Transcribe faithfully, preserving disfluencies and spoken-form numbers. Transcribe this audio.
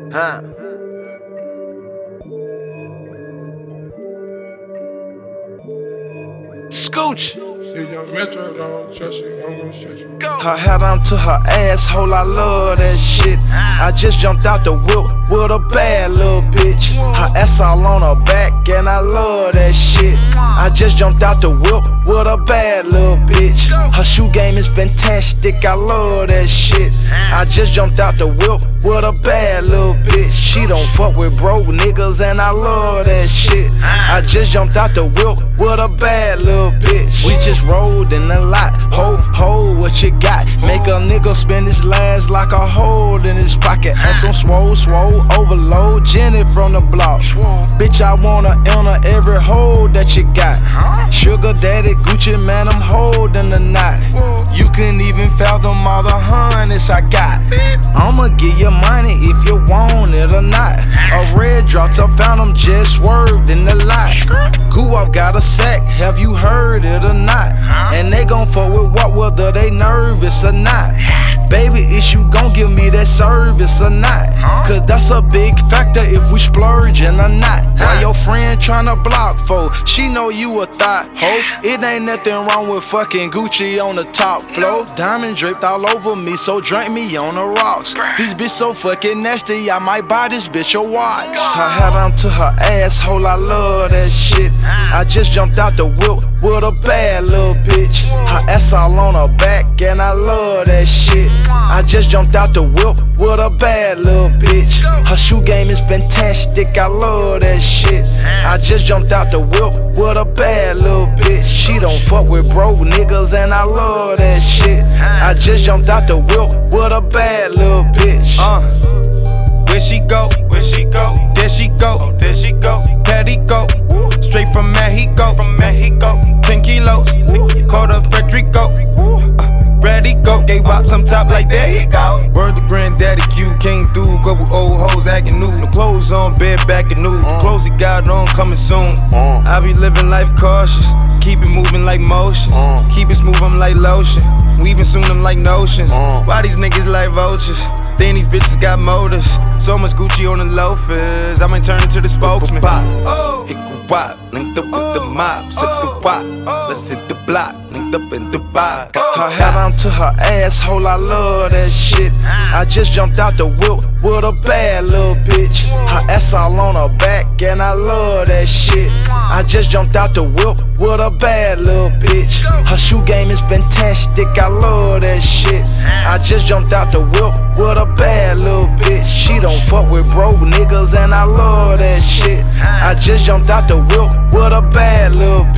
Huh. Scooch. Her hat on to her asshole, I love that shit. I just jumped out the whip with a bad little bitch. Her ass all on her back, and I love that shit. I just jumped out the whip with a bad little bitch. Her shoe game is fantastic, I love that shit. I just jumped out the whip with a bad little bitch. She don't fuck with broke niggas, and I love that shit. I just jumped out the whip with a bad little bitch. We just rolled in the lot, ho, ho, what you got? Make a nigga spend his last like a hole in his pocket. Ass on swole, swole, overload, Jenny from the block. Bitch, I wanna enter every hole that you got. Sugar daddy, Gucci, man, I'm holding the knot. You couldn't even fathom all the hundreds I got. I'ma give you money if you want it or not. A red drop to Phantom just swerved in the lot. Goo up got a sack, have you heard it or not? And they gon' fuck with what, whether they nervous or not. Baby, is you gon' give me that service or not? Cause that's a big factor if we splurging or not. Why your friend tryna block for? She know you a thought hoe. It ain't nothing wrong with fucking Gucci on the top floor. Diamond draped all over me, so drink me on the rocks. This bitch so fucking nasty, I might buy this bitch a watch. Her hat on to her asshole, I love that shit. I just jumped out the whip with a bad little bitch. Her ass all on her back, and I love that shit. I just jumped out the whip with a bad little bitch. Her shoe game is fantastic, I love that shit. I just jumped out the whip with a bad little bitch. She don't fuck with broke niggas, and I love that shit. I just jumped out the whip with a bad little bitch. Uh, where she go? Where she go? There she go. Oh, there she go. Patty go. Woo. Straight from Mexico. From Mexico. Ten kilos. Called her Frederico. Uh, ready go. Gay wops on top like there he go. Word to granddaddy Q came through. Couple old hoes acting new. No clothes on, bed back and new. Uh. Clothes he got on coming soon. Uh. I be living life cautious. Keep it moving like motion. Uh. Keep it smooth, I'm like lotion. Weaving soon, I'm like notions. Uh. Why these niggas like vultures? Then these bitches got motors. So much Gucci on the loafers, I might turn into the spokesman. Oh. Hit the wop, linked up with the mob. Sip the wop, let's hit the block. Linked up in Dubai. Her hat on to her asshole, I love that shit. I just jumped out the whip with a bad little bitch. Her ass all on her back, and I love that shit. I just jumped out the whip with a bad little bitch. Her shoe game is fantastic, I love that shit. I just jumped out the whip with a bad little bitch. She don't fuck with broke niggas, and I love that shit. I just jumped out the whip with a bad little